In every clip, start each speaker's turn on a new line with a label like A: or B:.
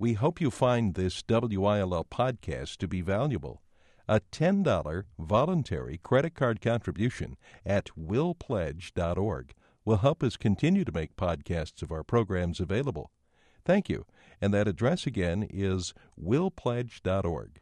A: We hope you find this WILL podcast to be valuable. A $10 voluntary credit card contribution at willpledge.org will help us continue to make podcasts of our programs available. Thank you. And that address again is willpledge.org.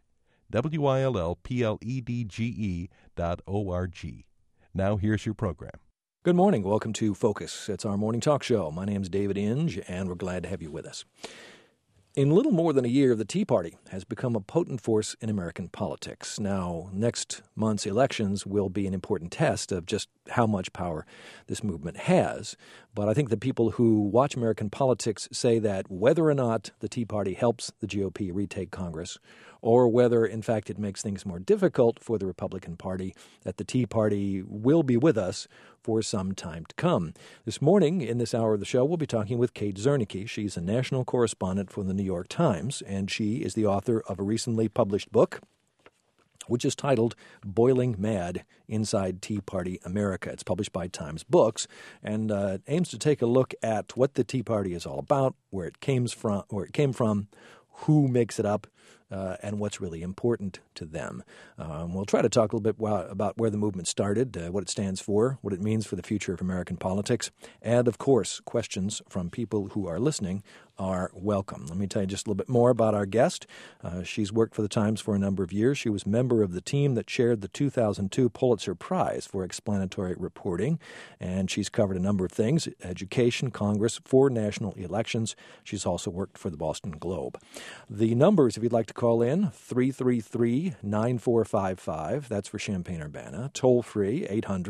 A: WILLPLEDGE.org. Now here's your program.
B: Good morning. Welcome to Focus. It's our morning talk show. My name's David Inge, and we're glad to have you with us. In little more than a year, the Tea Party has become a potent force in American politics. Now, next month's elections will be an important test of just how much power this movement has. But I think the people who watch American politics say that whether or not the Tea Party helps the GOP retake Congress, or whether, in fact, it makes things more difficult for the Republican Party, that the Tea Party will be with us for some time to come. This morning, in this hour of the show, we'll be talking with Kate Zernike. She's a national correspondent for the New York Times, and she is the author of a recently published book, which is titled Boiling Mad Inside Tea Party America. It's published by Times Books and aims to take a look at what the Tea Party is all about, where it came from, who makes it up, and what's really important to them. We'll try to talk a little bit about where the movement started, what it stands for, what it means for the future of American politics, and, of course, questions from people who are listening are welcome. Let me tell you just a little bit more about our guest. She's worked for the Times for a number of years. She was a member of the team that shared the 2002 Pulitzer Prize for explanatory reporting, and she's covered a number of things: education, Congress, 4 national elections. She's also worked for the Boston Globe. The numbers, if you'd like to call in, 333-9455. That's for Champaign-Urbana. Toll free,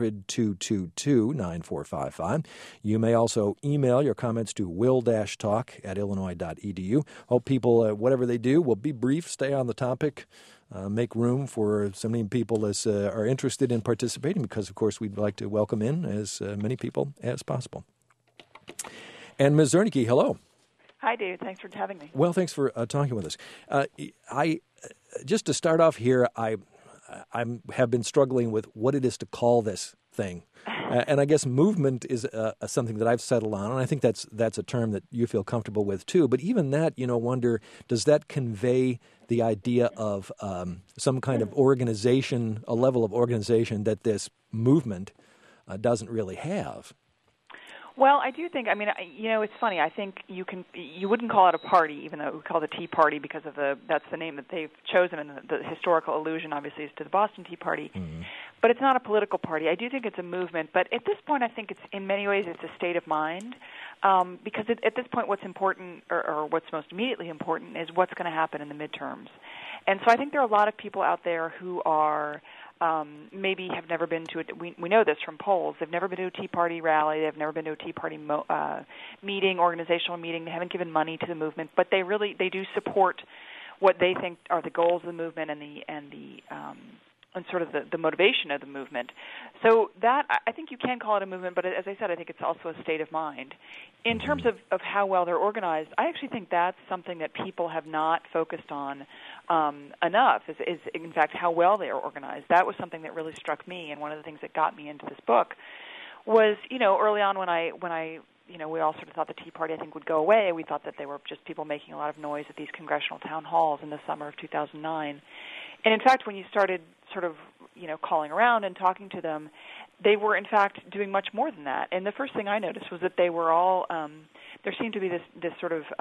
B: 800-222-9455. You may also email your comments to will-talk@illinois.edu. Hope people, whatever they do, will be brief, stay on the topic, make room for as many people as are interested in participating, because, of course, we'd like to welcome in as many people as possible. And Ms. Zernike, hello.
C: Hi, Dave. Thanks for having me.
B: Well, thanks for talking with us. Just to start off here, I have been struggling with what it is to call this thing. And I guess movement is something that I've settled on, and I think that's a term that you feel comfortable with too. But even that, wonder, does that convey the idea of some kind of organization, a level of organization that this movement doesn't really have?
C: Well, I do think, it's funny. I think you wouldn't call it a party, even though it would call it the Tea Party, because of that's the name that they've chosen, and the historical allusion, obviously, is to the Boston Tea Party. Mm-hmm. But it's not a political party. I do think it's a movement, but at this point, I think in many ways, it's a state of mind, because at this point, what's important, or what's most immediately important, is what's going to happen in the midterms. And so I think there are a lot of people out there who are maybe have never been to we know this from polls. They've never been to a Tea Party rally. They've never been to a Tea Party meeting, organizational meeting. They haven't given money to the movement, but they do support what they think are the goals of the movement and sort of the motivation of the movement. So that, I think you can call it a movement, but as I said, I think it's also a state of mind. In terms of how well they're organized, I actually think that's something that people have not focused on enough, is in fact how well they are organized. That was something that really struck me, and one of the things that got me into this book was, early on when I we all sort of thought the Tea Party, I think, would go away. We thought that they were just people making a lot of noise at these congressional town halls in the summer of 2009. And in fact, when you started sort of, calling around and talking to them, they were in fact doing much more than that. And the first thing I noticed was that they were all, there seemed to be this sort of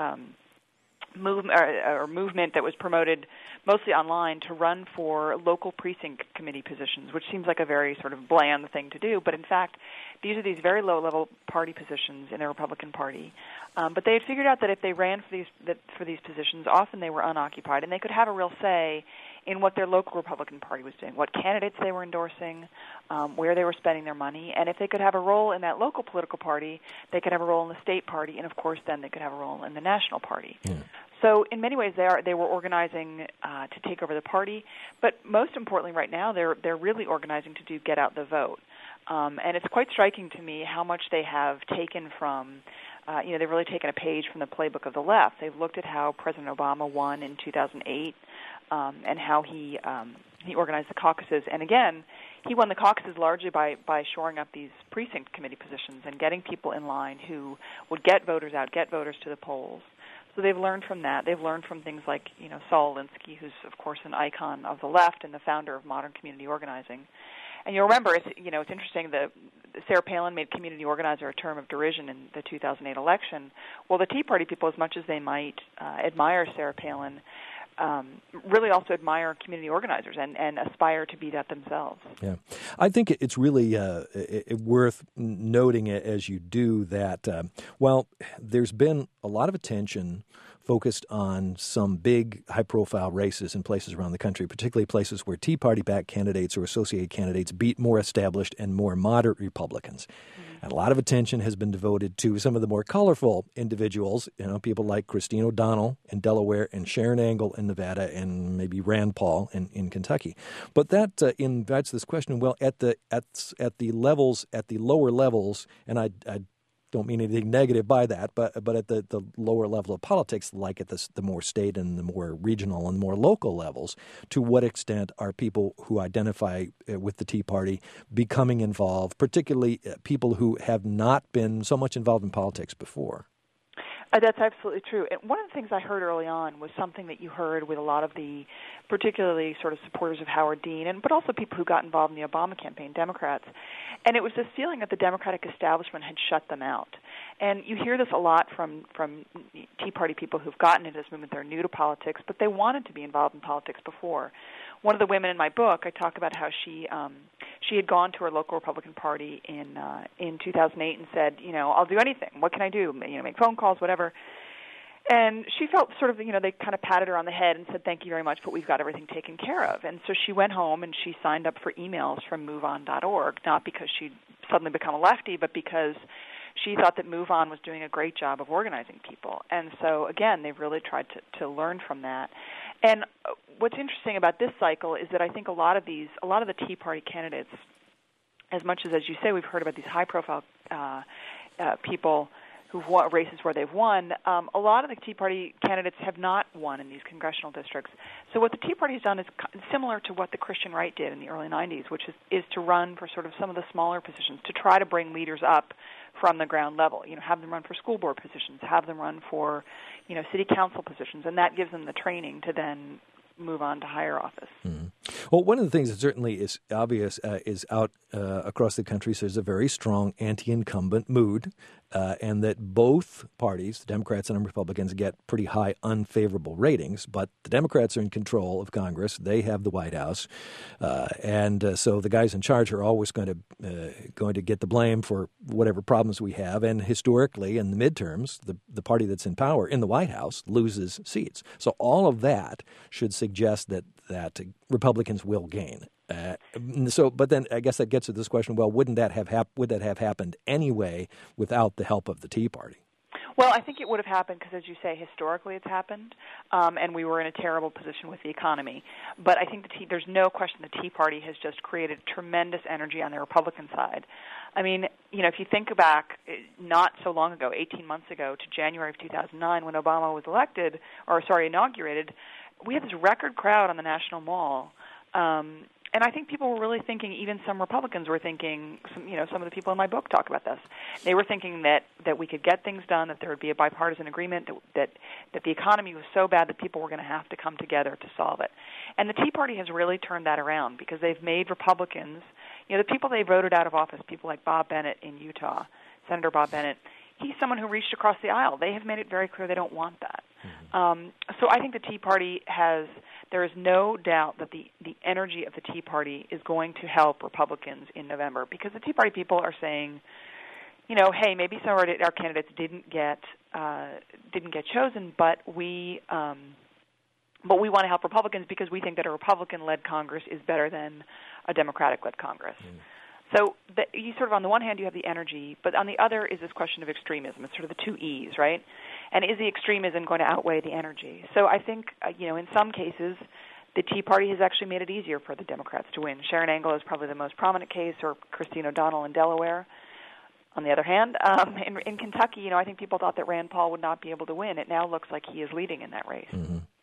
C: movement that was promoted mostly online to run for local precinct committee positions, which seems like a very sort of bland thing to do. But in fact, these are these very low-level party positions in the Republican Party. But they had figured out that if they ran for these positions, often they were unoccupied, and they could have a real say in what their local Republican Party was doing, what candidates they were endorsing, where they were spending their money. And if they could have a role in that local political party, they could have a role in the state party, and of course then they could have a role in the national party. Yeah. So in many ways they were organizing to take over the party, but most importantly right now they're really organizing to do get out the vote. And it's quite striking to me how much they have taken from they've really taken a page from the playbook of the left. They've looked at how President Obama won in 2008 and how he organized the caucuses. And again, he won the caucuses largely by shoring up these precinct committee positions and getting people in line who would get voters out, get voters to the polls. So they've learned from that. They've learned from things like, Saul Alinsky, who's, of course, an icon of the left and the founder of modern community organizing. And you'll remember, it's interesting, Sarah Palin made community organizer a term of derision in the 2008 election. Well, the Tea Party people, as much as they might admire Sarah Palin, really also admire community organizers and aspire to be that themselves.
B: Yeah. I think it's really worth noting as you do that, there's been a lot of attention focused on some big, high-profile races in places around the country, particularly places where Tea Party-backed candidates or associated candidates beat more established and more moderate Republicans. Mm-hmm. And a lot of attention has been devoted to some of the more colorful individuals, people like Christine O'Donnell in Delaware and Sharon Angle in Nevada and maybe Rand Paul in Kentucky. But that invites this question, at the levels, at the lower levels, and I don't mean anything negative by that, but at the lower level of politics, like at the more state and the more regional and more local levels, to what extent are people who identify with the Tea Party becoming involved, particularly people who have not been so much involved in politics before?
C: That's absolutely true. And one of the things I heard early on was something that you heard with a lot of the particularly sort of supporters of Howard Dean, but also people who got involved in the Obama campaign, Democrats. And it was this feeling that the Democratic establishment had shut them out. And you hear this a lot from Tea Party people who've gotten into this movement. They're new to politics, but they wanted to be involved in politics before. One of the women in my book, I talk about how she had gone to her local Republican Party in 2008 and said, I'll do anything. What can I do? Make phone calls, whatever. And she felt sort of, they kind of patted her on the head and said, thank you very much, but we've got everything taken care of. And so she went home and she signed up for emails from MoveOn.org, not because she'd suddenly become a lefty, but because she thought that MoveOn was doing a great job of organizing people. And so, again, they've really tried to learn from that. And what's interesting about this cycle is that I think a lot of the Tea Party candidates, as much as you say, we've heard about these high-profile people who've won races where they've won, a lot of the Tea Party candidates have not won in these congressional districts. So what the Tea Party has done is similar to what the Christian right did in the early 90s, which is to run for sort of some of the smaller positions, to try to bring leaders up from the ground level, have them run for school board positions, have them run for, city council positions, and that gives them the training to then move on to higher office. Mm-hmm.
B: Well, one of the things that certainly is obvious is out across the country, so there's a very strong anti-incumbent mood, and that both parties, the Democrats and the Republicans, get pretty high unfavorable ratings, but the Democrats are in control of Congress. They have the White House, and so the guys in charge are always going to get the blame for whatever problems we have, and historically in the midterms, the party that's in power in the White House loses seats. So all of that should suggest that Republicans will gain. But then I guess that gets to this question: well, would that have happened anyway without the help of the Tea Party?
C: Well, I think it would have happened because, as you say, historically it's happened, and we were in a terrible position with the economy. But I think there's no question the Tea Party has just created tremendous energy on the Republican side. I mean, if you think back not so long ago, 18 months ago, to January of 2009 when Obama was inaugurated, we had this record crowd on the National Mall. And I think people were really thinking, even some Republicans were thinking, some of the people in my book talk about this. They were thinking that we could get things done, that there would be a bipartisan agreement, that the economy was so bad that people were going to have to come together to solve it. And the Tea Party has really turned that around because they've made Republicans, the people they voted out of office, people like Bob Bennett in Utah, Senator Bob Bennett, he's someone who reached across the aisle. They have made it very clear they don't want that. Mm-hmm. So I think the Tea Party there is no doubt that the energy of the Tea Party is going to help Republicans in November because the Tea Party people are saying, hey, maybe some of our candidates didn't get chosen, but we want to help Republicans because we think that a Republican-led Congress is better than a Democratic-led Congress. Mm. So you sort of, on the one hand, you have the energy, but on the other is this question of extremism. It's sort of the two E's, right? And is the extremism going to outweigh the energy? So I think, in some cases, the Tea Party has actually made it easier for the Democrats to win. Sharon Angle is probably the most prominent case, or Christine O'Donnell in Delaware. On the other hand, in Kentucky, I think people thought that Rand Paul would not be able to win. It now looks like he is leading in that race. Mm-hmm.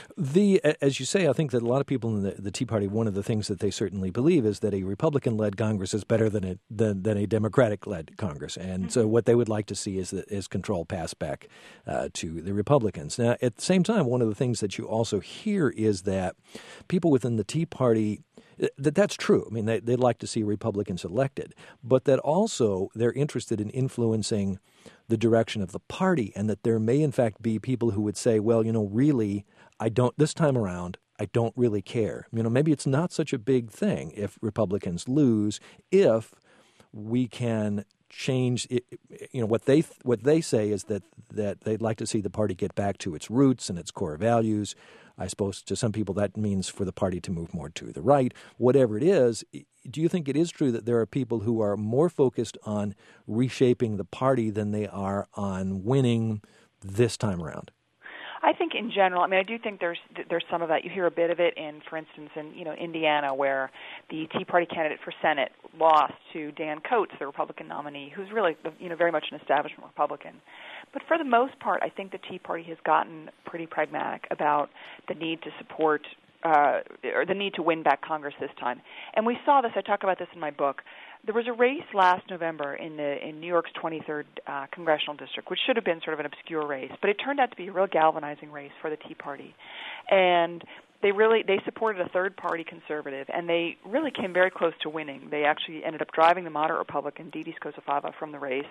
B: As you say, I think that a lot of people in the Tea Party, one of the things that they certainly believe is that a Republican-led Congress is better than a Democratic-led Congress, and so what they would like to see is control passed back to the Republicans. Now, at the same time, one of the things that you also hear is that people within the Tea Party, that's true. I mean, they'd like to see Republicans elected, but that also they're interested in influencing the direction of the party, and that there may in fact be people who would say, well, really, this time around, I don't really care. Maybe it's not such a big thing if Republicans lose, if we can change it. What they say is that they'd like to see the party get back to its roots and its core values. I suppose to some people that means for the party to move more to the right. Whatever it is, do you think it is true that there are people who are more focused on reshaping the party than they are on winning this time around?
C: I think in general, I do think there's some of that. You hear a bit of it for instance, in Indiana, where the Tea Party candidate for Senate lost to Dan Coates, the Republican nominee, who's really very much an establishment Republican. But for the most part, I think the Tea Party has gotten pretty pragmatic about the need to support or the need to win back Congress this time. And we saw this. I talk about this in my book. There was a race last November in New York's 23rd congressional district, which should have been sort of an obscure race, but it turned out to be a real galvanizing race for the Tea Party. And they supported a third-party conservative, and they really came very close to winning. They actually ended up driving the moderate Republican, Didi Scosafava, from the race.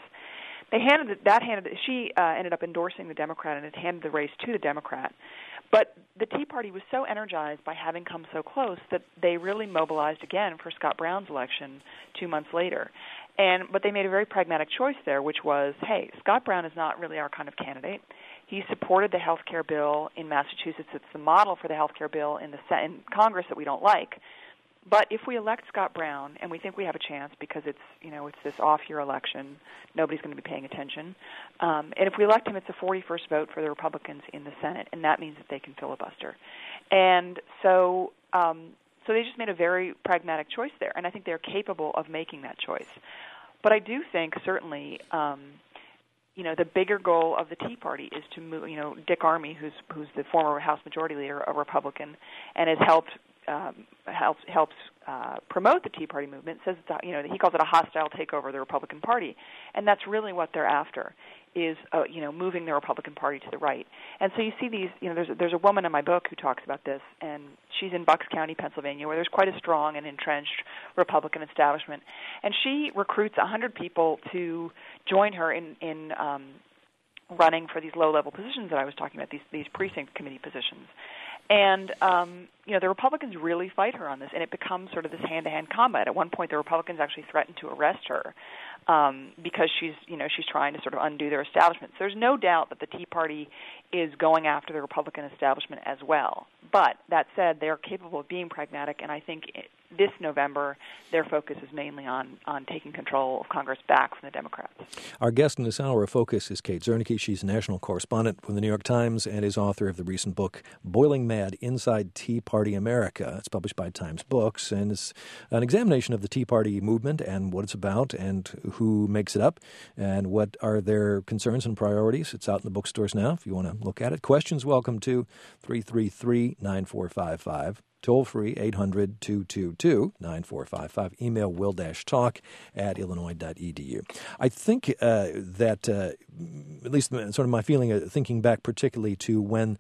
C: She ended up endorsing the Democrat, and it handed the race to the Democrat. But the Tea Party was so energized by having come so close that they really mobilized again for Scott Brown's election 2 months later. But they made a very pragmatic choice there, which was, hey, Scott Brown is not really our kind of candidate. He supported the health care bill in Massachusetts. It's the model for the health care bill in Congress that we don't like. But if we elect Scott Brown, and we think we have a chance because it's this off-year election, nobody's going to be paying attention. And if we elect him, it's a 41st vote for the Republicans in the Senate, and that means that they can filibuster. And so they just made a very pragmatic choice there, and I think they're capable of making that choice. But I do think certainly, the bigger goal of the Tea Party is to move. Dick Armey, who's the former House Majority Leader, a Republican, and has helps promote the Tea Party movement, says he calls it a hostile takeover of the Republican Party, and that's really what they're after, is moving the Republican Party to the right. And so you see these, there's a woman in my book who talks about this, and she's in Bucks County, Pennsylvania, where there's quite a strong and entrenched Republican establishment, and she recruits 100 people to join her in running for these low-level positions that I was talking about, these precinct committee positions. And, the Republicans really fight her on this, and it becomes sort of this hand-to-hand combat. At one point, the Republicans actually threatened to arrest her because she's trying to sort of undo their establishment. So there's no doubt that the Tea Party is going after the Republican establishment as well. But that said, they are capable of being pragmatic, and I think this November their focus is mainly on taking control of Congress back from the Democrats.
B: Our guest in this hour of Focus is Kate Zernike. She's a national correspondent for the New York Times and is author of the recent book Boiling Mad: Inside Tea Party America. It's published by Times Books, and it's an examination of the Tea Party movement and what it's about and who makes it up and what are their concerns and priorities. It's out in the bookstores now if you want to look at it. Questions welcome to 333-9455. Toll free, 800-222-9455. Email will-talk@illinois.edu. I think that, at least sort of my feeling, thinking back particularly to when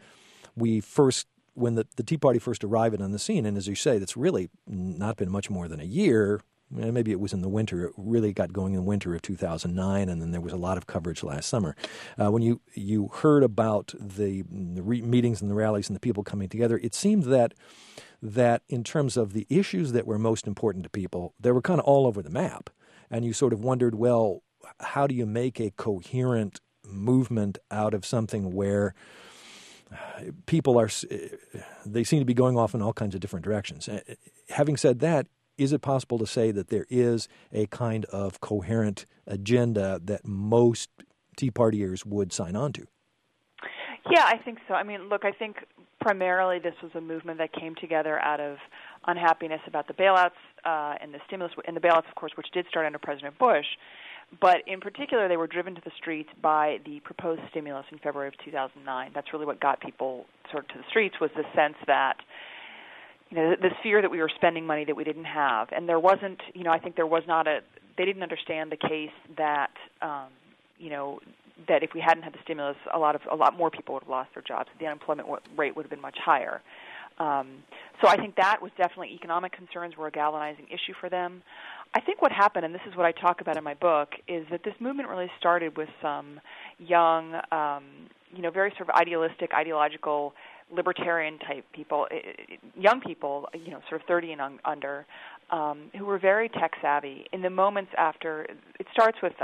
B: the Tea Party first arrived on the scene, and as you say, that's really not been much more than a year. Maybe it was in the winter. It really got going in the winter of 2009, and then there was a lot of coverage last summer. When you heard about the meetings and the rallies and the people coming together, it seemed that in terms of the issues that were most important to people, they were kind of all over the map. And you sort of wondered, well, how do you make a coherent movement out of something where people they seem to be going off in all kinds of different directions? Having said that, is it possible to say that there is a kind of coherent agenda that most Tea Partiers would sign on to?
C: Yeah, I think so. I think primarily this was a movement that came together out of unhappiness about the bailouts and the stimulus, and the bailouts, of course, which did start under President Bush. But in particular, they were driven to the streets by the proposed stimulus in February of 2009. That's really what got people sort of to the streets, was the sense that, this fear that we were spending money that we didn't have. And there wasn't, I think there was not they didn't understand the case that, that if we hadn't had the stimulus, a lot more people would have lost their jobs. The unemployment rate would have been much higher. So I think that was definitely, economic concerns were a galvanizing issue for them. I think what happened, and this is what I talk about in my book, is that this movement really started with some young, very sort of ideological, libertarian-type people, young people, sort of 30 and under, who were very tech-savvy. In the moments after, it starts with,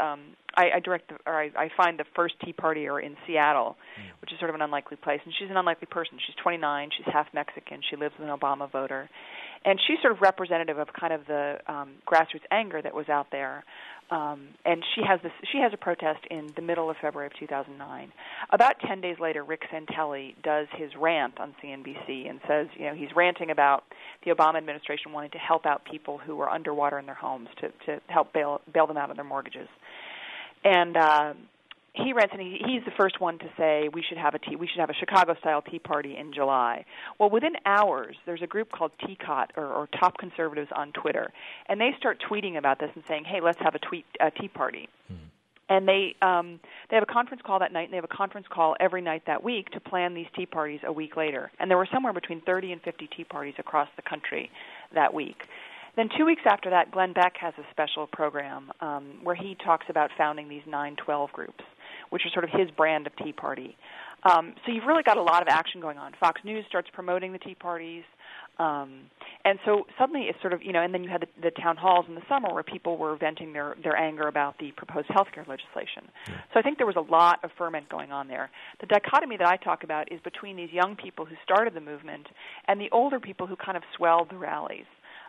C: I find the first Tea Partier in Seattle, which is sort of an unlikely place, and she's an unlikely person. She's 29, she's half Mexican, she lives with an Obama voter, and she's sort of representative of kind of the grassroots anger that was out there. And she has a protest in the middle of February of 2009. About 10 days later, Rick Santelli does his rant on CNBC and says, he's ranting about the Obama administration wanting to help out people who were underwater in their homes, to help bail them out of their mortgages. And he rants, and he's the first one to say we should have a Chicago-style Tea Party in July. Well, within hours, there's a group called TCOT, or Top Conservatives, on Twitter, and they start tweeting about this and saying, "Hey, let's have a Tea Party." And they have a conference call that night, and they have a conference call every night that week to plan these tea parties a week later. And there were somewhere between 30 and 50 tea parties across the country that week. Then 2 weeks after that, Glenn Beck has a special program where he talks about founding these 9/12 groups, which are sort of his brand of Tea Party. So you've really got a lot of action going on. Fox News starts promoting the Tea Parties. And so suddenly it's sort of, and then you had the town halls in the summer where people were venting their anger about the proposed health care legislation. Yeah. So I think there was a lot of ferment going on there. The dichotomy that I talk about is between these young people who started the movement and the older people who kind of swelled the rallies.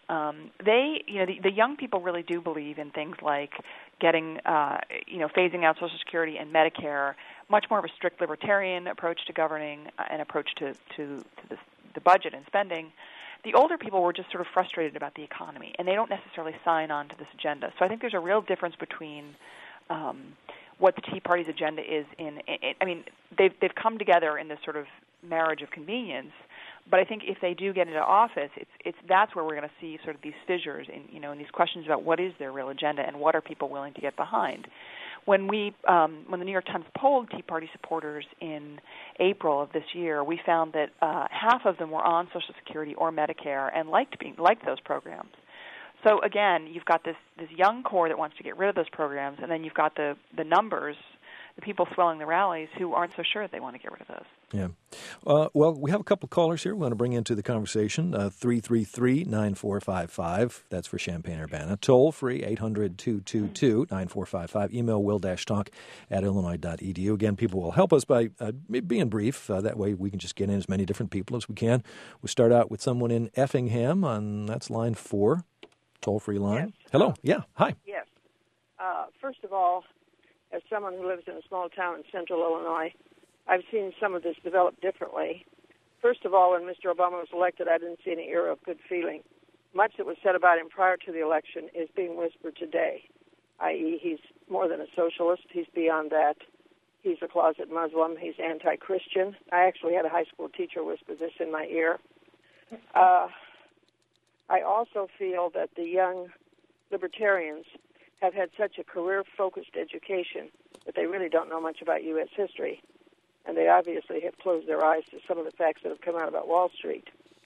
C: The young people really do believe in things like getting, phasing out Social Security and Medicare, much more of a strict libertarian approach to governing, an approach to the budget and spending. The older people were just sort of frustrated about the economy, and they don't necessarily sign on to this agenda. So I think there's a real difference between what the Tea Party's agenda is. They've come together in this sort of marriage of convenience. But I think if they do get into office, that's where we're going to see sort of these fissures in these questions about what is their real agenda and what are people willing to get behind. When the New York Times polled Tea Party supporters in April of this year, we found that half of them were on Social Security or Medicare and liked those programs. So again, you've got this young core that wants to get rid of those programs, and then you've got the numbers, the people swelling the rallies who aren't so sure that they want to get rid of those.
B: Yeah. Well, we have a couple of callers here we want to bring into the conversation. 333-9455. That's for Champaign-Urbana. Toll free, 800-222-9455. Email will-talk@illinois.edu. Again, people will help us by being brief. That way we can just get in as many different people as we can. We'll start out with someone in Effingham that's line 4, toll-free line.
D: Yes.
B: Hello. Yeah. Hi.
D: Yes. First of all, as someone who lives in a small town in central Illinois, I've seen some of this develop differently. First of all, when Mr. Obama was elected, I didn't see any era of good feeling. Much that was said about him prior to the election is being whispered today, i.e. he's more than a socialist. He's beyond that. He's a closet Muslim. He's anti-Christian. I actually had a high school teacher whisper this in my ear. I also feel that the young libertarians have had such a career-focused education that they really don't know much about U.S. history, and they obviously have closed their eyes to some of the facts that have come out about Wall Street.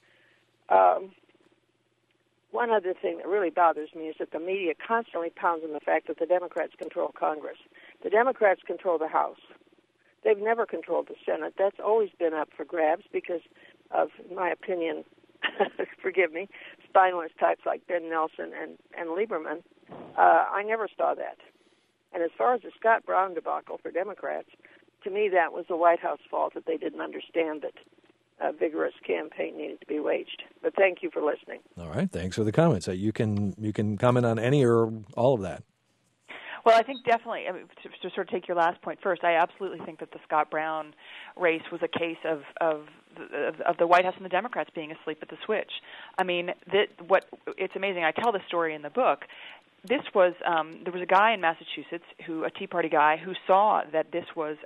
D: One other thing that really bothers me is that the media constantly pounds on the fact that the Democrats control Congress. The Democrats control the House. They've never controlled the Senate. That's always been up for grabs because of, in my opinion, forgive me, spineless types like Ben Nelson and Lieberman. I never saw that. And as far as the Scott Brown debacle for Democrats, to me that was the White House fault that they didn't understand that a vigorous campaign needed to be waged. But thank you for listening.
B: All right. Thanks for the comments. You can comment on any or all of that.
C: Well, I think definitely, to sort of take your last point first, I absolutely think that the Scott Brown race was a case of the White House and the Democrats being asleep at the switch. I mean, it's amazing. I tell this story in the book. this was there was a guy in Massachusetts, a Tea Party guy, who saw that this was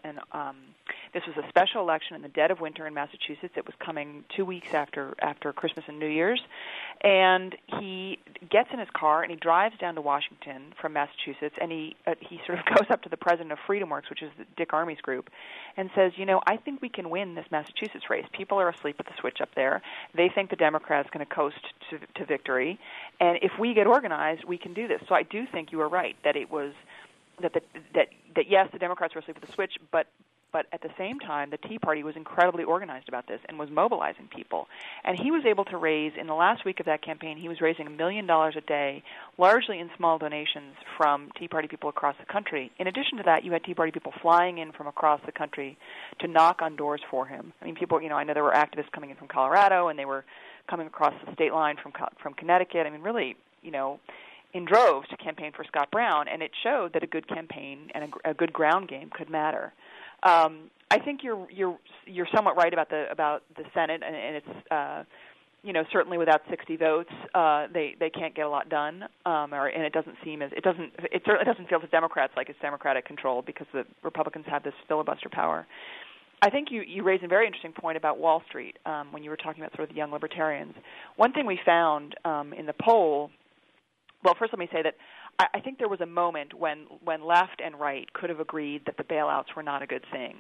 C: a special election in the dead of winter in Massachusetts. It was coming 2 weeks after Christmas and New Year's, and he gets in his car and he drives down to Washington from Massachusetts, and he sort of goes up to the president of FreedomWorks, which is Dick Armey's group, and says, I think we can win this Massachusetts race. People are asleep at the switch up there. They think the Democrats going to coast to victory, and if we get organized, we can do this. So I do think you are right that it was that yes, the Democrats were asleep at the switch, but at the same time, the Tea Party was incredibly organized about this and was mobilizing people. And he was able to raise, in the last week of that campaign, he was raising $1 million a day, largely in small donations from Tea Party people across the country. In addition to that, you had Tea Party people flying in from across the country to knock on doors for him. I mean, people, I know there were activists coming in from Colorado, and they were coming across the state line from Connecticut. I mean, really, in droves to campaign for Scott Brown, and it showed that a good campaign and a good ground game could matter. I think you're somewhat right about the Senate, and it's certainly without 60 votes, they can't get a lot done, and it certainly doesn't feel to Democrats like it's Democratic control because the Republicans have this filibuster power. I think you raised a very interesting point about Wall Street when you were talking about sort of the young libertarians. One thing we found in the poll, well, first let me say that I think there was a moment when left and right could have agreed that the bailouts were not a good thing.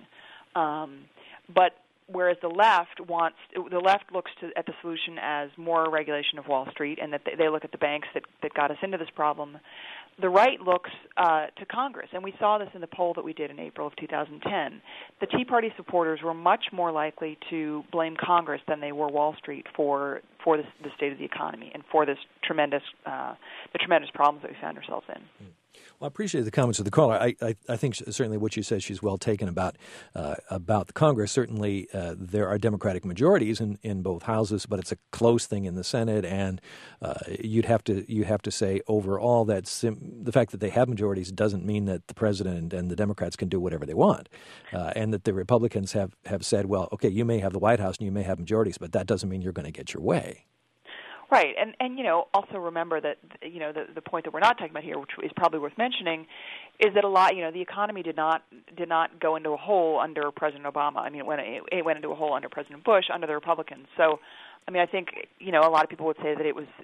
C: But whereas the left looks at the solution as more regulation of Wall Street, and that they look at the banks that got us into this problem, the right looks to Congress. And we saw this in the poll that we did in April of 2010. The Tea Party supporters were much more likely to blame Congress than they were Wall Street for the state of the economy and for this tremendous problems that we found ourselves in.
B: Well, I appreciate the comments of the caller. I think certainly what she says she's well taken about the Congress. Certainly there are Democratic majorities in both houses, but it's a close thing in the Senate, and you have to say overall that the fact that they have majorities doesn't mean that the president and the Democrats can do whatever they want, and that the Republicans have said, well, okay, you may have the White House and you may have majorities, but that doesn't mean you're going to get your way.
C: Right, and also remember that the point that we're not talking about here, which is probably worth mentioning, is that a lot the economy did not go into a hole under President Obama. I mean, it went into a hole under President Bush, under the Republicans. So, I mean, I think a lot of people would say that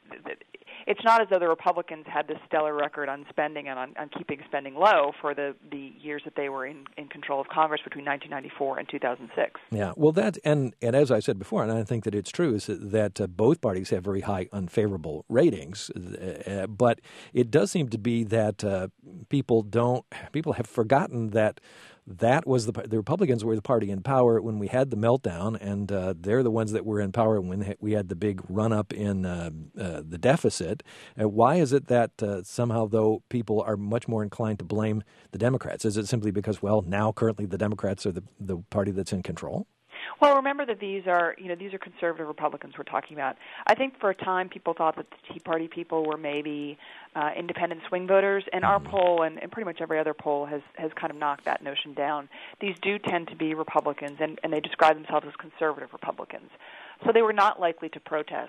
C: it's not as though the Republicans had this stellar record on spending and on keeping spending low for the years that they were in control of Congress between 1994 and 2006.
B: Yeah, well, that and as I said before, and I think that it's true, is that both parties have very high unfavorable ratings, but it does seem to be that people have forgotten that was the Republicans were the party in power when we had the meltdown, and they're the ones that were in power when we had the big run-up in the deficit. Why is it that somehow, though, people are much more inclined to blame the Democrats? Is it simply because, well, now currently the Democrats are the party that's in control?
C: Well, remember that these are conservative Republicans we're talking about. I think for a time people thought that the Tea Party people were maybe independent swing voters, and our poll and pretty much every other poll has kind of knocked that notion down. These do tend to be Republicans, and they describe themselves as conservative Republicans. So they were not likely to protest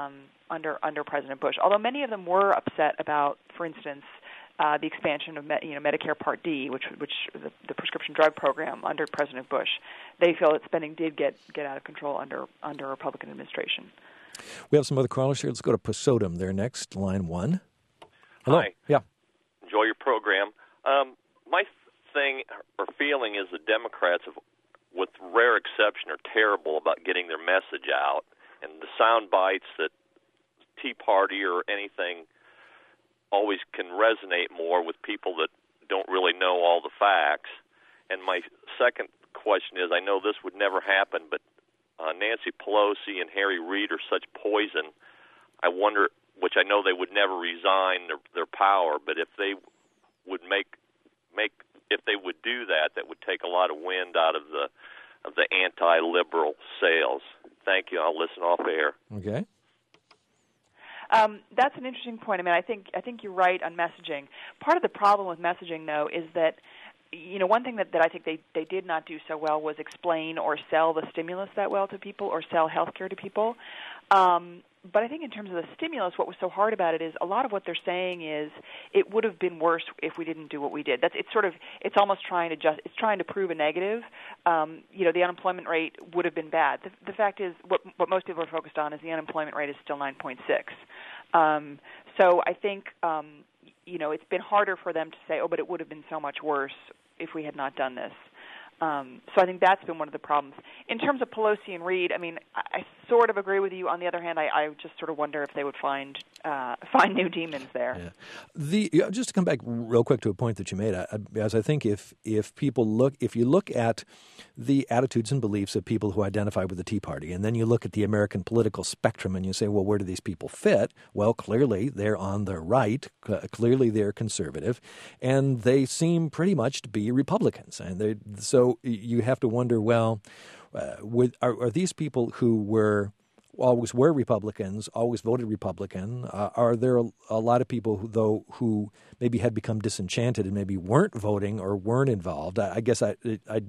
C: under President Bush, although many of them were upset about, for instance, the expansion of Medicare Part D, which the prescription drug program under President Bush. They feel that spending did get out of control under a Republican administration.
B: We have some other callers here. Let's go to Posodum. They're next, line 1. Hello.
E: Hi.
B: Yeah.
E: Enjoy your program. My thing or feeling is the Democrats, with rare exception, are terrible about getting their message out, and the sound bites that Tea Party or anything always can resonate more with people that don't really know all the facts. And my second question is, I know this would never happen, but Nancy Pelosi and Harry Reid are such poison. I wonder, which I know they would never resign their power, but if they would if they would do that, that would take a lot of wind out of the anti-liberal sails. Thank you. I'll listen off air.
B: Okay.
C: That's an interesting point. I mean, I think you're right on messaging. Part of the problem with messaging, though, is that one thing that I think they did not do so well was explain or sell the stimulus that well to people or sell health care to people. I think in terms of the stimulus, what was so hard about it is a lot of what they're saying is it would have been worse if we didn't do what we did. It's almost trying to prove a negative. The unemployment rate would have been bad. The fact is, what most people are focused on is the unemployment rate is still 9.6. So I think it's been harder for them to say, oh, but it would have been so much worse if we had not done this. So I think that's been one of the problems. In terms of Pelosi and Reid, I mean, I sort of agree with you. On the other hand, I just sort of wonder if they would find new demons there.
B: Yeah. Just to come back real quick to a point that you made, as I think if you look at the attitudes and beliefs of people who identify with the Tea Party, and then you look at the American political spectrum and you say, well, where do these people fit? Well, clearly they're on the right. Clearly they're conservative, and they seem pretty much to be Republicans. And so you have to wonder, well, are these people who always were Republicans, always voted Republican? Are there a lot of people who maybe had become disenchanted and maybe weren't voting or weren't involved? I guess I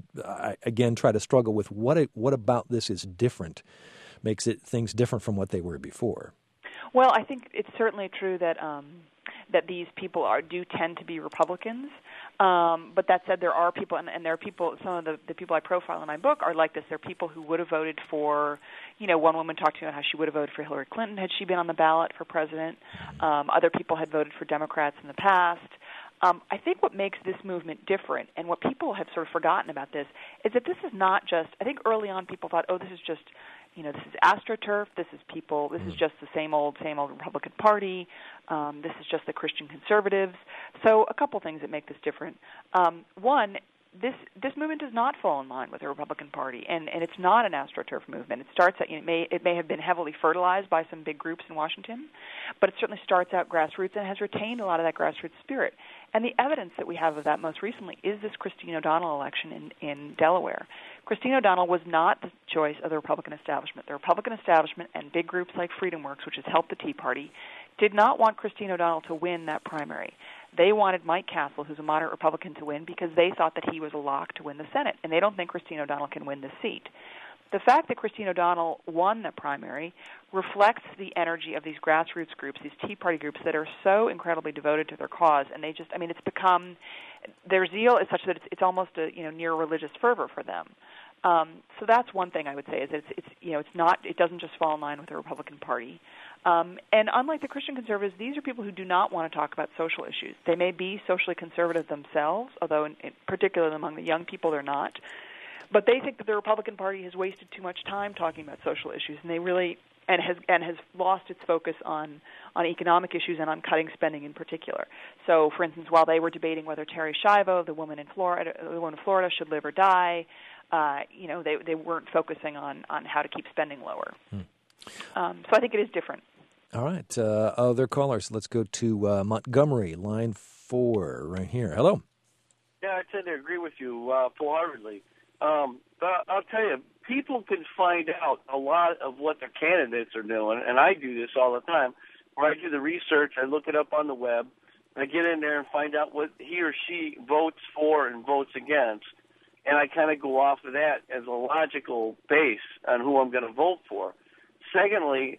B: again try to struggle with what about this is different, makes things different from what they were before.
C: Well, I think it's certainly true that these people do tend to be Republicans. But that said, there are people, and there are people, some of the people I profile in my book are like this. There are people who would have voted for, one woman talked to me about how she would have voted for Hillary Clinton had she been on the ballot for president. Other people had voted for Democrats in the past. I think what makes this movement different, and what people have sort of forgotten about this, is that this is not just, I think early on people thought, oh, this is just, this is AstroTurf, this is just the same old Republican Party, this is just the Christian conservatives. So a couple things that make this different. One, this movement does not fall in line with the Republican Party, and it's not an AstroTurf movement. It starts out, it may have been heavily fertilized by some big groups in Washington, but it certainly starts out grassroots and has retained a lot of that grassroots spirit. And the evidence that we have of that most recently is this Christine O'Donnell election in Delaware. Christine O'Donnell was not the choice of the Republican establishment. The Republican establishment and big groups like FreedomWorks, which has helped the Tea Party, did not want Christine O'Donnell to win that primary. They wanted Mike Castle, who's a moderate Republican, to win because they thought that he was a lock to win the Senate, and they don't think Christine O'Donnell can win this seat. The fact that Christine O'Donnell won the primary reflects the energy of these grassroots groups, these Tea Party groups that are so incredibly devoted to their cause, and it's become, their zeal is such that it's almost a near religious fervor for them. So that's one thing I would say is that it doesn't just fall in line with the Republican Party. And unlike the Christian conservatives, these are people who do not want to talk about social issues. They may be socially conservative themselves, although in particular among the young people they're not. But they think that the Republican Party has wasted too much time talking about social issues, and they really has lost its focus on economic issues and on cutting spending in particular. So, for instance, while they were debating whether Terri Schiavo, the woman in Florida, should live or die, they weren't focusing on how to keep spending lower. So I think it is different.
B: All right. Other callers. Let's go to Montgomery, line 4, right here. Hello.
F: Yeah, I tend to agree with you full-heartedly. But I'll tell you, people can find out a lot of what their candidates are doing, and I do this all the time. Where I do the research, I look it up on the web, I get in there and find out what he or she votes for and votes against, and I kind of go off of that as a logical base on who I'm going to vote for. Secondly,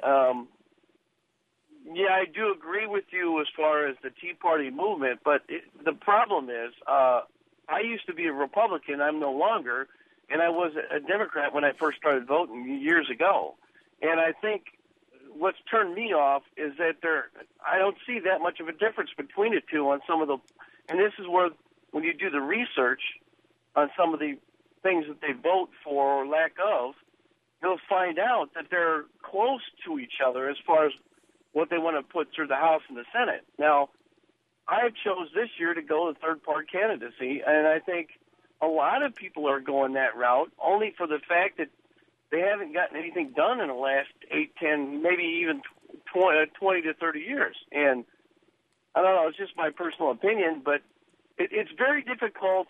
F: yeah, I do agree with you as far as the Tea Party movement, but the problem is I used to be a Republican. I'm no longer, and I was a Democrat when I first started voting years ago. And I think what's turned me off is that I don't see that much of a difference between the two on some of the, and this is where when you do the research on some of the things that they vote for or lack of, you'll find out that they're close to each other as far as what they want to put through the House and the Senate. Now, I chose this year to go the third-party candidacy, and I think a lot of people are going that route only for the fact that they haven't gotten anything done in the last 8, 10, maybe even 20 to 30 years. And I don't know, it's just my personal opinion, but it's very difficult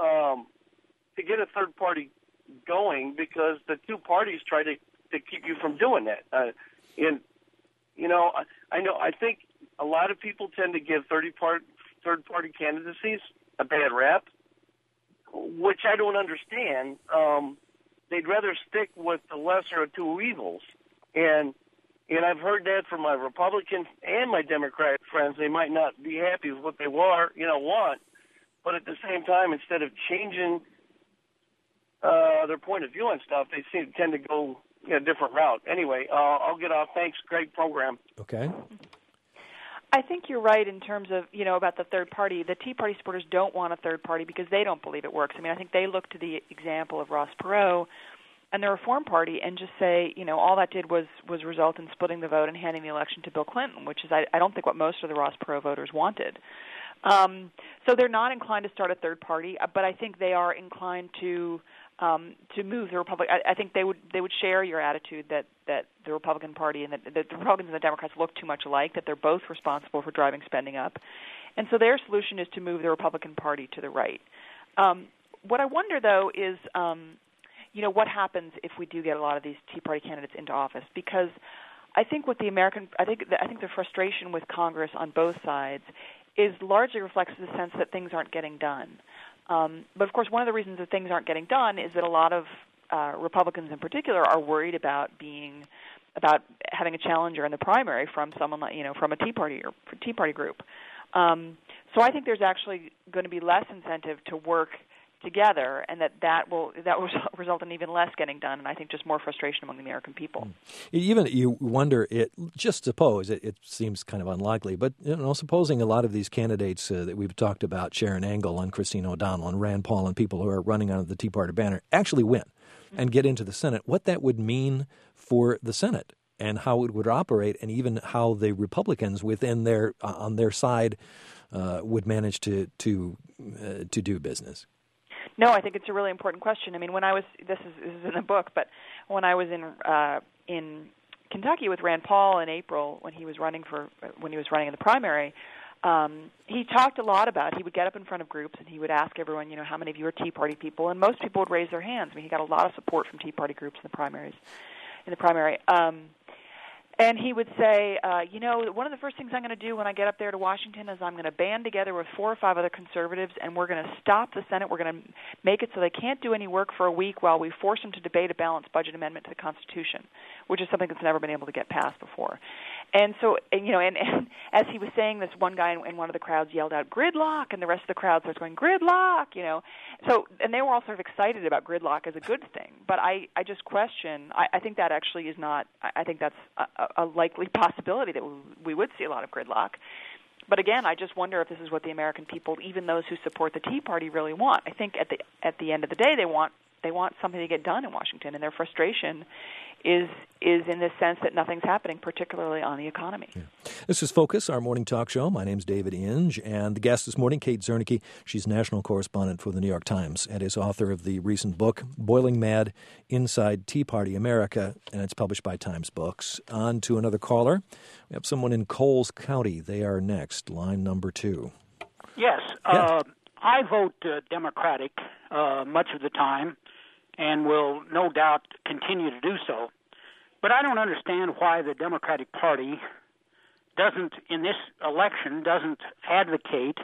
F: to get a third party going because the two parties try to keep you from doing that. And, I think a lot of people tend to give third-party candidacies a bad rap, which I don't understand. They'd rather stick with the lesser of two evils. And And I've heard that from my Republican and my Democrat friends. They might not be happy with what they want, but at the same time, instead of changing their point of view on stuff, they tend to go a different route. Anyway, I'll get off. Thanks. Great program.
B: Okay.
C: I think you're right in terms of, about the third party. The Tea Party supporters don't want a third party because they don't believe it works. I mean, I think they look to the example of Ross Perot and the Reform Party and just say, all that did was result in splitting the vote and handing the election to Bill Clinton, which is, I don't think, what most of the Ross Perot voters wanted. So they're not inclined to start a third party, but I think they are inclined to move the Republic. I think they would share your attitude that the Republican Party and that the Republicans and the Democrats look too much alike, that they're both responsible for driving spending up. And so their solution is to move the Republican Party to the right. What I wonder, though, is what happens if we do get a lot of these Tea Party candidates into office? Because I think what I think the frustration with Congress on both sides is largely reflects the sense that things aren't getting done. But of course, one of the reasons that things aren't getting done is that a lot of Republicans, in particular, are worried about having a challenger in the primary from someone like, from a Tea Party or Tea Party group. So I think there's actually going to be less incentive to work together, and that will result in even less getting done, and I think just more frustration among the American people.
B: Even you wonder, just suppose, it seems kind of unlikely, but supposing a lot of these candidates that we've talked about, Sharon Angle and Christine O'Donnell and Rand Paul and people who are running under the Tea Party banner, actually win and get into the Senate, what that would mean for the Senate and how it would operate, and even how the Republicans within on their side would manage to do business.
C: No, I think it's a really important question. I mean, when I was this is in the book, but when I was in Kentucky with Rand Paul in April when he was running in the primary, he talked a lot about. He would get up in front of groups and he would ask everyone, how many of you are Tea Party people, and most people would raise their hands. I mean, he got a lot of support from Tea Party groups in the primary. And he would say, one of the first things I'm going to do when I get up there to Washington is I'm going to band together with 4 or 5 other conservatives, and we're going to stop the Senate. We're going to make it so they can't do any work for a week while we force them to debate a balanced budget amendment to the Constitution, which is something that's never been able to get passed before. And so, and as he was saying this, one guy in one of the crowds yelled out, "Gridlock," and the rest of the crowd starts going, "Gridlock," So, and they were all sort of excited about gridlock as a good thing. But I just question, I think that actually is not, I think that's a likely possibility that we would see a lot of gridlock. But again, I just wonder if this is what the American people, even those who support the Tea Party, really want. I think at the end of the day, they want something to get done in Washington, and their frustration is in the sense that nothing's happening, particularly on the economy.
B: Yeah. This is Focus, our morning talk show. My name's David Inge, and the guest this morning, Kate Zernike. She's national correspondent for the New York Times and is author of the recent book, Boiling Mad, Inside Tea Party America, and it's published by Times Books. On to another caller. We have someone in Coles County. They are next, line number 2.
G: Yes. I vote Democratic much of the time, and will no doubt continue to do so. But I don't understand why the Democratic Party doesn't, in this election, advocate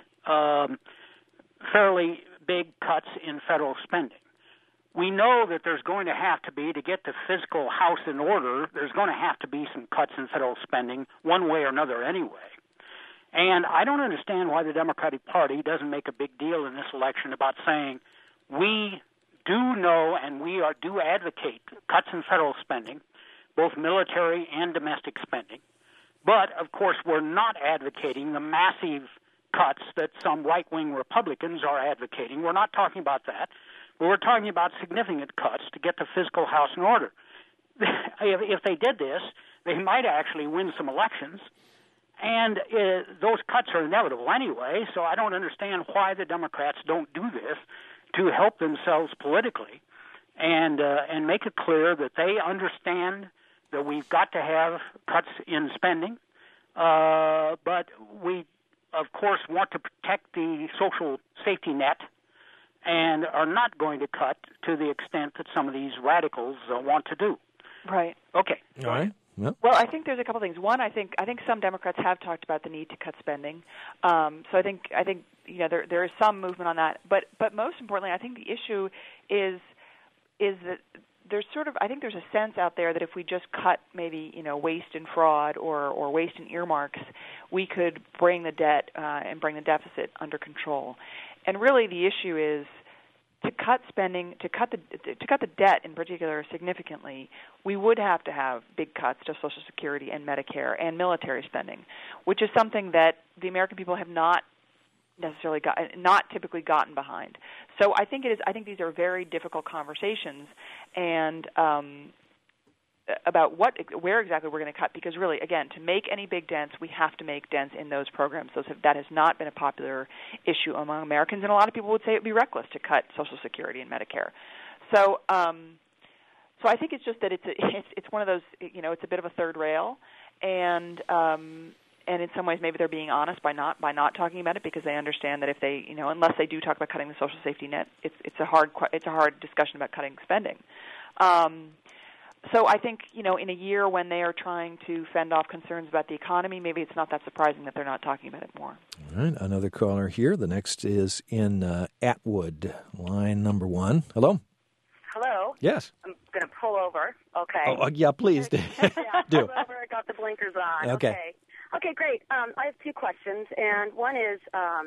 G: fairly big cuts in federal spending. We know that there's going to have to be, to get the fiscal house in order, there's going to have to be some cuts in federal spending one way or another anyway. And I don't understand why the Democratic Party doesn't make a big deal in this election about saying, we do know and we do advocate cuts in federal spending, both military and domestic spending. But, of course, we're not advocating the massive cuts that some right-wing Republicans are advocating. We're not talking about that. But we're talking about significant cuts to get the fiscal house in order. If they did this, they might actually win some elections. And those cuts are inevitable anyway, so I don't understand why the Democrats don't do this to help themselves politically and make it clear that they understand that we've got to have cuts in spending, but we, of course, want to protect the social safety net and are not going to cut to the extent that some of these radicals want to do.
C: Right.
G: Okay.
B: All right. Yep.
C: Well, I think there's a couple things. One, I think some Democrats have talked about the need to cut spending. So I think there is some movement on that. But most importantly, I think the issue is that I think there's a sense out there that if we just cut maybe waste and fraud or waste and earmarks, we could bring the debt and bring the deficit under control. And really, the issue is to cut spending, to cut the debt in particular significantly. We would have to have big cuts to Social Security and Medicare and military spending, which is something that the American people have not necessarily typically gotten behind. So I think these are very difficult conversations, and about where exactly we're going to cut, because really, again, to make any big dents, we have to make dents in those programs. That has not been a popular issue among Americans, and a lot of people would say it would be reckless to cut Social Security and Medicare. So I think it's just that it's one of those, it's a bit of a third rail, and in some ways maybe they're being honest by not talking about it, because they understand that if they, unless they do talk about cutting the social safety net, it's a hard discussion about cutting spending. So I think, in a year when they are trying to fend off concerns about the economy, maybe it's not that surprising that they're not talking about it more.
B: All right, another caller here. The next is in Atwood, line number 1. Hello?
H: Hello?
B: Yes.
H: I'm going to pull over. Okay.
B: Oh, yeah, please do.
H: Yeah,
B: do.
H: pull over. I got the blinkers on.
B: Okay.
H: Okay, great. I have 2 questions, and one is,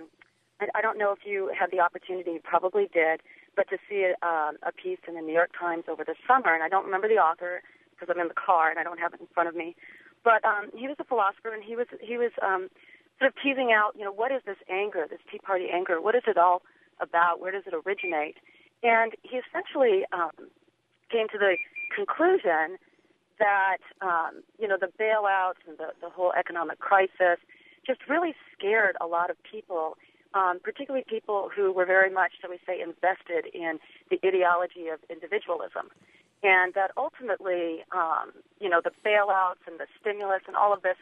H: I don't know if you had the opportunity, you probably did, but to see a piece in the New York Times over the summer, and I don't remember the author because I'm in the car and I don't have it in front of me, but he was a philosopher, and he was sort of teasing out, what is this anger, this Tea Party anger? What is it all about? Where does it originate? And he essentially came to the conclusion that, the bailouts and the whole economic crisis just really scared a lot of people, particularly people who were very much, shall we say, invested in the ideology of individualism. And that ultimately, the bailouts and the stimulus and all of this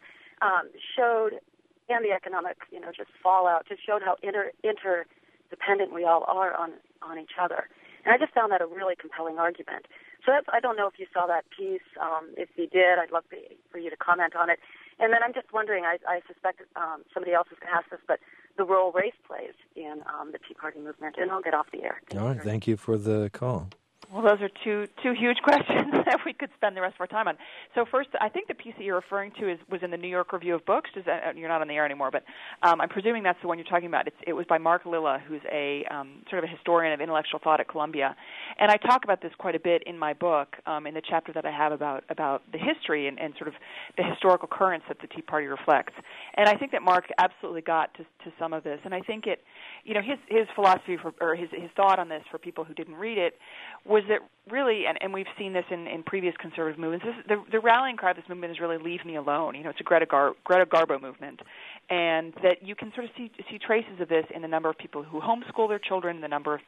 H: showed, and the economic, just fallout, just showed how interdependent we all are on each other. And I just found that a really compelling argument. So I don't know if you saw that piece. If you did, I'd love for you to comment on it. And then I'm just wondering, I suspect somebody else is going to ask this, but the role race plays in the Tea Party movement. And I'll get off the air.
B: All right, thank you for the call.
C: Well, those are two huge questions that we could spend the rest of our time on. So first, I think the piece that you're referring to was in the New York Review of Books. You're not on the air anymore, but I'm presuming that's the one you're talking about. It was by Mark Lilla, who's a sort of a historian of intellectual thought at Columbia. And I talk about this quite a bit in my book, in the chapter that I have about the history and sort of the historical currents that the Tea Party reflects. And I think that Mark absolutely got to some of this. And I think his philosophy or his thought on this for people who didn't read it was that really, and we've seen this in previous conservative movements, the rallying cry of this movement is really leave me alone. It's a Greta Garbo movement. And that you can sort of see traces of this in the number of people who homeschool their children, the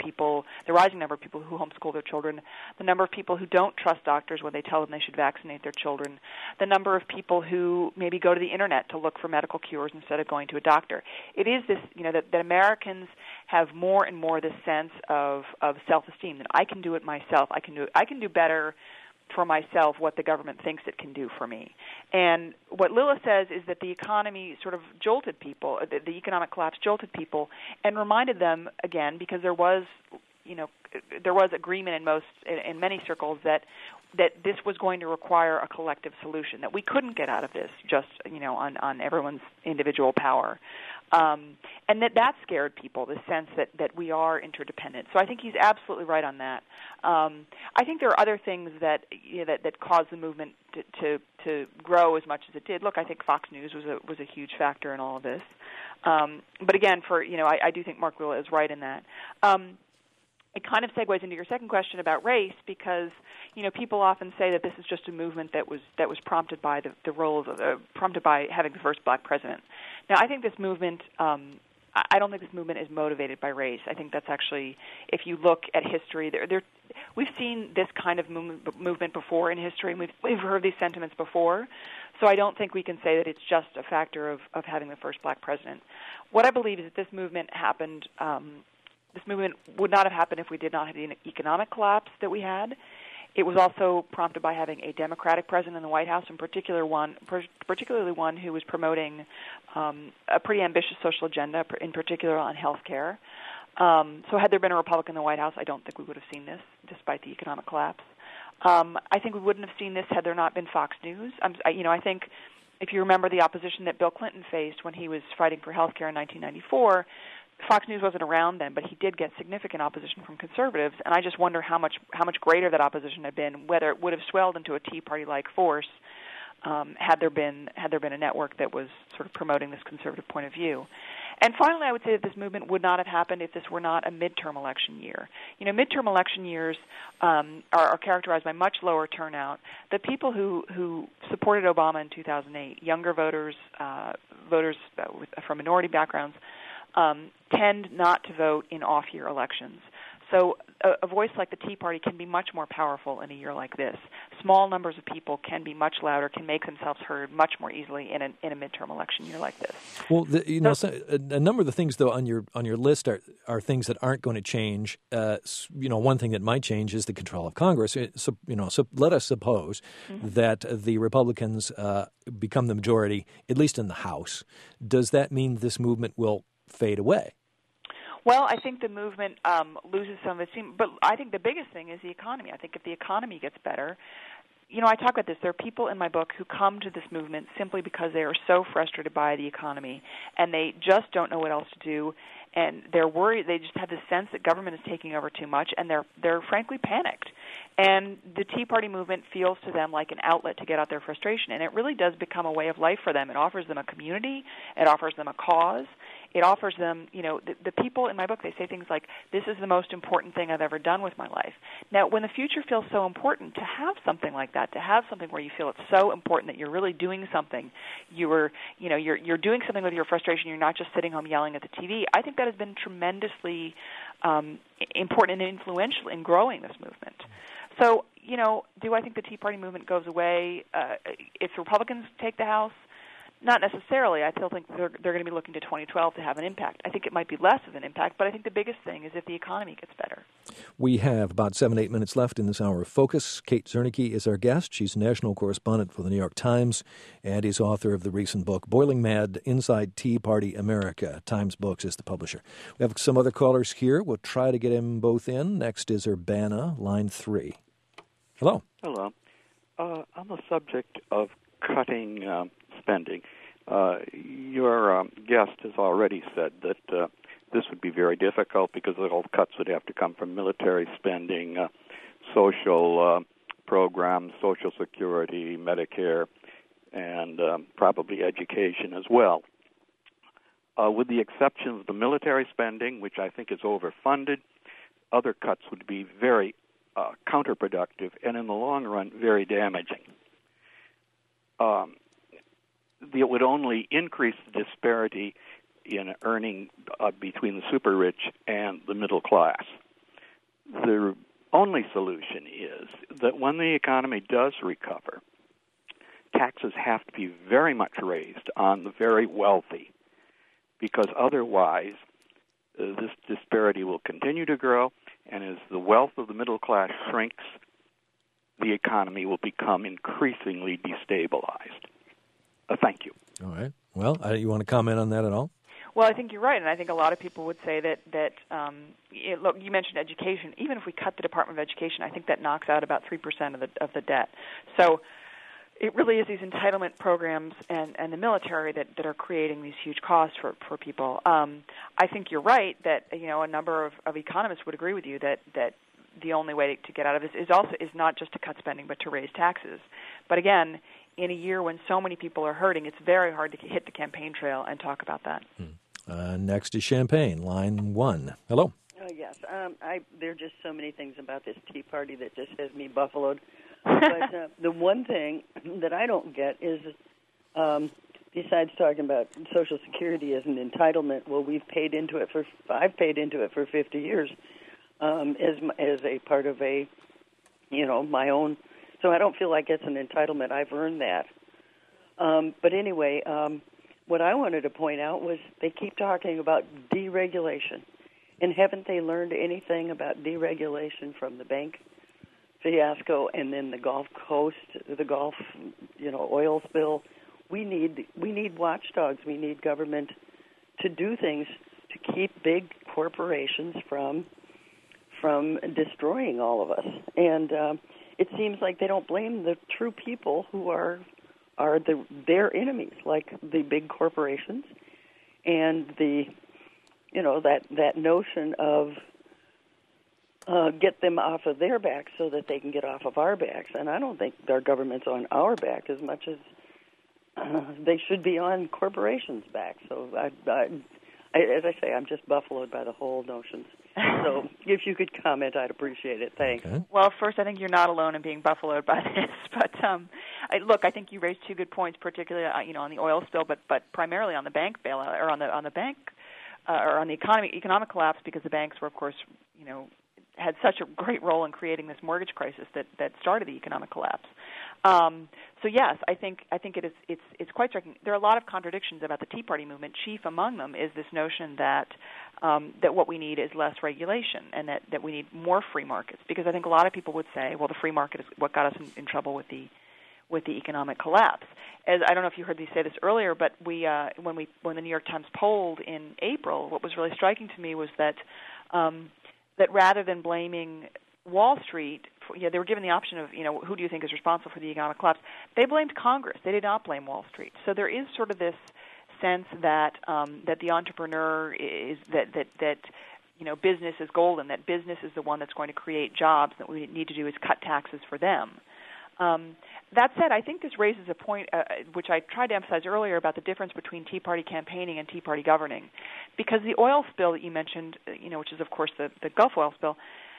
C: rising number of people who homeschool their children, the number of people who don't trust doctors when they tell them they should vaccinate their children, the number of people who maybe go to the Internet to look for medical cures instead of going to a doctor. It is this, that Americans have more and more this sense of self-esteem, that I can do it myself. I can do better for myself what the government thinks it can do for me. And what Lilla says is that the economy sort of jolted people, the economic collapse jolted people, and reminded them again, because there was agreement in many circles that this was going to require a collective solution, that we couldn't get out of this just on everyone's individual power. And that scared people, the sense that we are interdependent. So I think he's absolutely right on that. I think there are other things that caused the movement to grow as much as it did. Look, I think Fox News was a huge factor in all of this. But again, I do think Mark Lilla is right in that. It kind of segues into your second question about race, because people often say that this is just a movement that was prompted by prompted by having the first black president. Now, I think this movement, I don't think this movement is motivated by race. I think that's actually, if you look at history, we've seen this kind of movement before in history, and we've heard these sentiments before. So I don't think we can say that it's just a factor of having the first black president. What I believe is that this movement happened. This movement would not have happened if we did not have the economic collapse that we had. It was also prompted by having a Democratic president in the White House, in particularly one who was promoting a pretty ambitious social agenda, in particular on health care. So had there been a Republican in the White House, I don't think we would have seen this, despite the economic collapse. I think we wouldn't have seen this had there not been Fox News. I think if you remember the opposition that Bill Clinton faced when he was fighting for health care in 1994, Fox News wasn't around then, but he did get significant opposition from conservatives, and I just wonder how much greater that opposition had been, whether it would have swelled into a Tea Party-like force had there been a network that was sort of promoting this conservative point of view. And finally, I would say that this movement would not have happened if this were not a midterm election year. Midterm election years are characterized by much lower turnout. The people who supported Obama in 2008, younger voters, from minority backgrounds, tend not to vote in off-year elections. So a voice like the Tea Party can be much more powerful in a year like this. Small numbers of people can be much louder, can make themselves heard much more easily in a midterm election year like this.
B: Well, a number of the things though on your list are things that aren't going to change. One thing that might change is the control of Congress. So let us suppose that the Republicans become the majority, at least in the House. Does that mean this movement will fade away?
C: Well, I think the movement loses some of its steam, but I think the biggest thing is the economy. I think if the economy gets better, I talk about this. There are people in my book who come to this movement simply because they are so frustrated by the economy, and they just don't know what else to do, and they're worried. They just have this sense that government is taking over too much, and they're frankly panicked. And the Tea Party movement feels to them like an outlet to get out their frustration, and it really does become a way of life for them. It offers them a community. It offers them a cause. It offers them, the people in my book, they say things like, this is the most important thing I've ever done with my life. Now, when the future feels so important, to have something like that, to have something where you feel it's so important that you're really doing something, you're doing something with your frustration, you're not just sitting home yelling at the TV, I think that has been tremendously important and influential in growing this movement. So, do I think the Tea Party movement goes away if Republicans take the House? Not necessarily. I still think they're going to be looking to 2012 to have an impact. I think it might be less of an impact, but I think the biggest thing is if the economy gets better.
B: We have about 7-8 minutes left in this hour of Focus. Kate Zernike is our guest. She's national correspondent for the New York Times and is author of the recent book, Boiling Mad, Inside Tea Party America. Times Books is the publisher. We have some other callers here. We'll try to get them both in. Next is Urbana, line 3. Hello.
I: Hello. On the subject of cutting spending, your guest has already said that this would be very difficult because all the cuts would have to come from military spending, social programs, Social Security, Medicare, and probably education as well. With the exception of the military spending, which I think is overfunded, other cuts would be very counterproductive and in the long run very damaging. It would only increase the disparity in earning between the super rich and the middle class. The only solution is that when the economy does recover, taxes have to be very much raised on the very wealthy, because otherwise this disparity will continue to grow, and as the wealth of the middle class shrinks, the economy will become increasingly destabilized. Thank you.
B: All right. Well, you want to comment on that at all?
C: Well, I think you're right, and I think a lot of people would say that look, you mentioned education. Even if we cut the Department of Education, I think that knocks out about 3% of the debt. So it really is these entitlement programs and the military that are creating these huge costs for people. I think you're right that a number of economists would agree with you that the only way to get out of this is not just to cut spending but to raise taxes. But again, in a year when so many people are hurting, it's very hard to hit the campaign trail and talk about that.
B: Next is Champaign, line 1. Hello.
J: Yes. There are just so many things about this Tea Party that just has me buffaloed. But the one thing that I don't get is, besides talking about Social Security as an entitlement, well, I've paid into it for 50 years as a part of my own. So I don't feel like it's an entitlement. I've earned that. But anyway, what I wanted to point out was they keep talking about deregulation. And haven't they learned anything about deregulation from the bank fiasco and then the Gulf Coast, the Gulf, oil spill? We need watchdogs. We need government to do things to keep big corporations from destroying all of us. And it seems like they don't blame the true people who are their enemies, like the big corporations, and that notion of get them off of their backs so that they can get off of our backs. And I don't think our government's on our back as much as they should be on corporations' back. So, as I say, I'm just buffaloed by the whole notion. So if you could comment, I'd appreciate it. Thanks.
B: Okay.
C: Well, first, I think you're not alone in being buffaloed by this. But I think you raised two good points, particularly on the oil spill, but primarily on the bank bailout or on the bank or on the economic collapse, because the banks were, of course, had such a great role in creating this mortgage crisis that started the economic collapse. So yes, I think it's quite striking. There are a lot of contradictions about the Tea Party movement. Chief among them is this notion that what we need is less regulation and that we need more free markets. Because I think a lot of people would say, well, the free market is what got us in trouble with the economic collapse. As I don't know if you heard me say this earlier, but when the New York Times polled in April, what was really striking to me was that rather than blaming Wall Street, they were given the option of, who do you think is responsible for the economic collapse? They blamed Congress. They did not blame Wall Street. So there is sort of this sense that the entrepreneur is that business is golden, that business is the one that's going to create jobs. That what we need to do is cut taxes for them. That said, I think this raises a point which I tried to emphasize earlier about the difference between Tea Party campaigning and Tea Party governing, because the oil spill that you mentioned, which is of course the Gulf oil spill,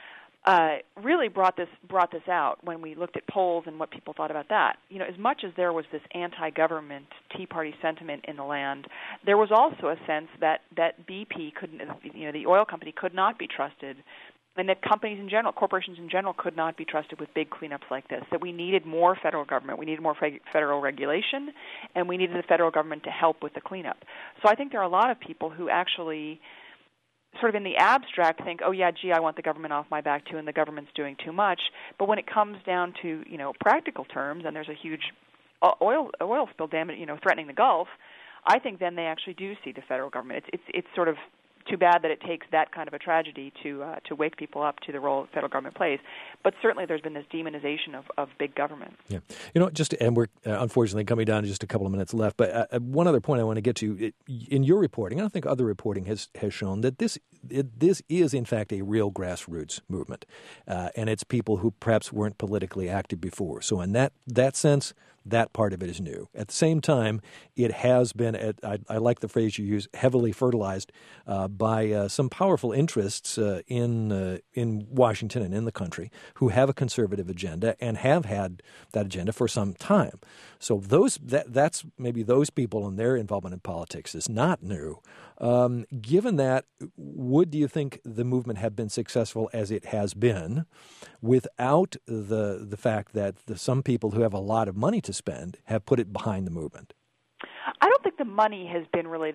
C: really brought this out when we looked at polls and what people thought about that. As much as there was this anti-government Tea Party sentiment in the land, there was also a sense that BP couldn't, the oil company could not be trusted, and that companies in general, corporations in general, could not be trusted with big cleanups like this, that we needed more federal government, we needed more federal regulation, and we needed the federal government to help with the cleanup. So I think there are a lot of people who actually sort of in the abstract think, oh, yeah, gee, I want the government off my back too, and the government's doing too much. But when it comes down to, practical terms, and there's a huge oil spill threatening the Gulf, I think then they actually do see the federal government. It's sort of too bad that it takes that kind of a tragedy to wake people up to the role the federal government plays. But certainly there's been this demonization of big government. Yeah.
B: And we're unfortunately coming down to just a couple of minutes left, but one other point I want to get to. In your reporting, I think other reporting has shown that this is in fact a real grassroots movement, and it's people who perhaps weren't politically active before. So in that sense, that part of it is new. At the same time, it has been, I like the phrase you use, heavily fertilized by some powerful interests in Washington and in the country who have a conservative agenda and have had that agenda for some time. So that's maybe those people and their involvement in politics is not new. Given that, do you think the movement have been successful as it has been without the fact that some people who have a lot of money to spend have put it behind the movement?
C: I don't think the money has been really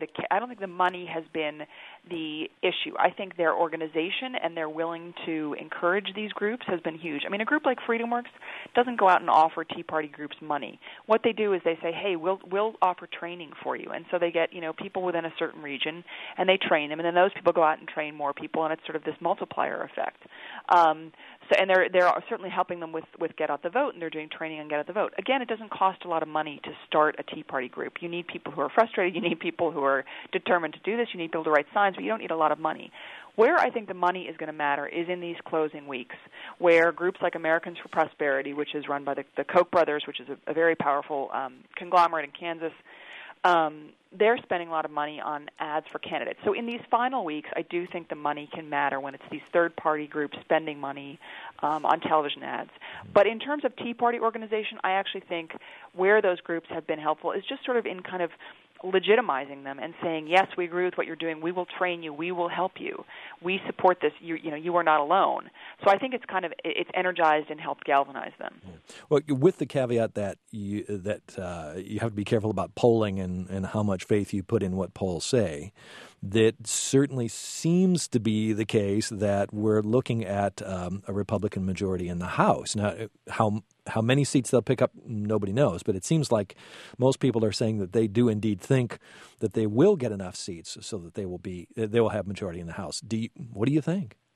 C: the issue. I think their organization and their willing to encourage these groups has been huge. I mean, a group like FreedomWorks doesn't go out and offer Tea Party groups money. What they do is they say, hey, we'll offer training for you. And so they get, people within a certain region, and they train them, and then those people go out and train more people, and it's sort of this multiplier effect. And they're certainly helping them with Get Out the Vote, and they're doing training on Get Out the Vote. Again, it doesn't cost a lot of money to start a Tea Party group. You need people who are frustrated. You need people who are determined to do this. You need people to write signs, but you don't need a lot of money. Where I think the money is going to matter is in these closing weeks, where groups like Americans for Prosperity, which is run by the Koch brothers, which is a very powerful conglomerate in Kansas, they're spending a lot of money on ads for candidates. So in these final weeks, I do think the money can matter when it's these third-party groups spending money on television ads. But in terms of Tea Party organization, I actually think where those groups have been helpful is just sort of in kind of legitimizing them and saying, yes, we agree with what you're doing. We will train you. We will help you. We support this. You are not alone. So I think it's energized and helped galvanize them.
B: Yeah. Well, with the caveat that you have to be careful about polling and how much faith you put in what polls say, that certainly seems to be the case that we're looking at a Republican majority in the House. Now, how many seats they'll pick up, nobody knows. But it seems like most people are saying that they do indeed think that they will get enough seats so that they will have majority in the House. What do you think?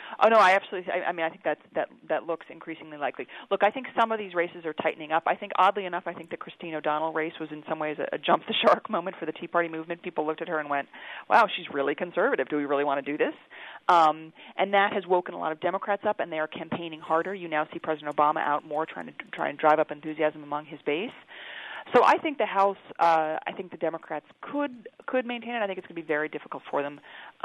C: Oh no, I absolutely. I mean, I think that looks increasingly likely. Look, I think some of these races are tightening up. I think, oddly enough, I think the Christine O'Donnell race was in some ways a jump the shark moment for the Tea Party movement. People looked at her and went, "Wow, she's really conservative. Do we really want to do this?" And that has woken a lot of Democrats up, and they are campaigning harder. You now see President Obama out more trying and drive up enthusiasm among his base. So I think the House, I think the Democrats could maintain it. I think it's going to be very difficult for them.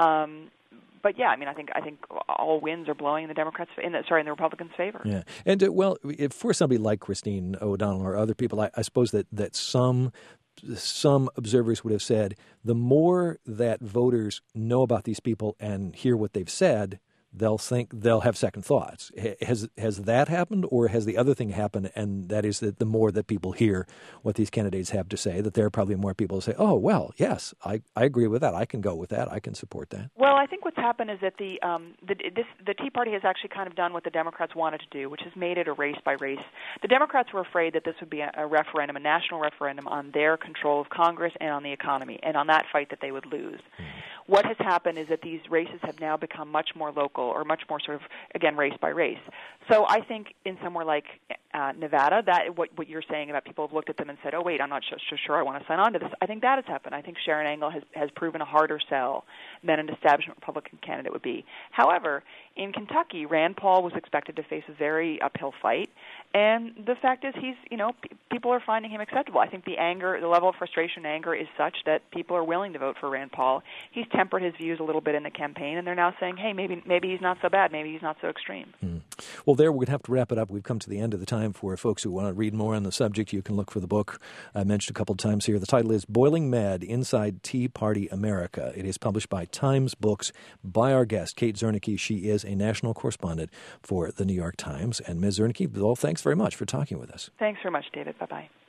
C: But yeah, I mean, I think all winds are blowing in the in the Republicans' favor.
B: Yeah, and for somebody like Christine O'Donnell or other people, I suppose that some observers would have said the more that voters know about these people and hear what they've said, they'll have second thoughts. Has that happened, or has the other thing happened, and that is that the more that people hear what these candidates have to say, that there are probably more people who say, oh, well, yes, I agree with that. I can go with that. I can support that.
C: Well, I think what's happened is that the Tea Party has actually kind of done what the Democrats wanted to do, which has made it a race by race. The Democrats were afraid that this would be a referendum, a national referendum on their control of Congress and on the economy, and on that fight that they would lose. What has happened is that these races have now become much more local, or much more sort of, again, race by race. So I think in somewhere like Nevada, that what you're saying about people have looked at them and said, oh, wait, I'm not sure I want to sign on to this. I think that has happened. I think Sharon Angle has proven a harder sell than an establishment Republican candidate would be. However, in Kentucky, Rand Paul was expected to face a very uphill fight, and the fact is people are finding him acceptable. I think the level of frustration and anger is such that people are willing to vote for Rand Paul. He's tempered his views a little bit in the campaign, and they're now saying, hey, maybe he's not so bad, maybe he's not so extreme.
B: Well, there, we're going to have to wrap it up. We've come to the end of the time. For folks who want to read more on the subject, you can look for the book I mentioned a couple of times here. The title is Boiling Mad, Inside Tea Party America. It is published by Times Books by our guest, Kate Zernike. She is a national correspondent for the New York Times. And Ms. Zernike, well, thanks very much for talking with us.
C: Thanks very much, David. Bye-bye.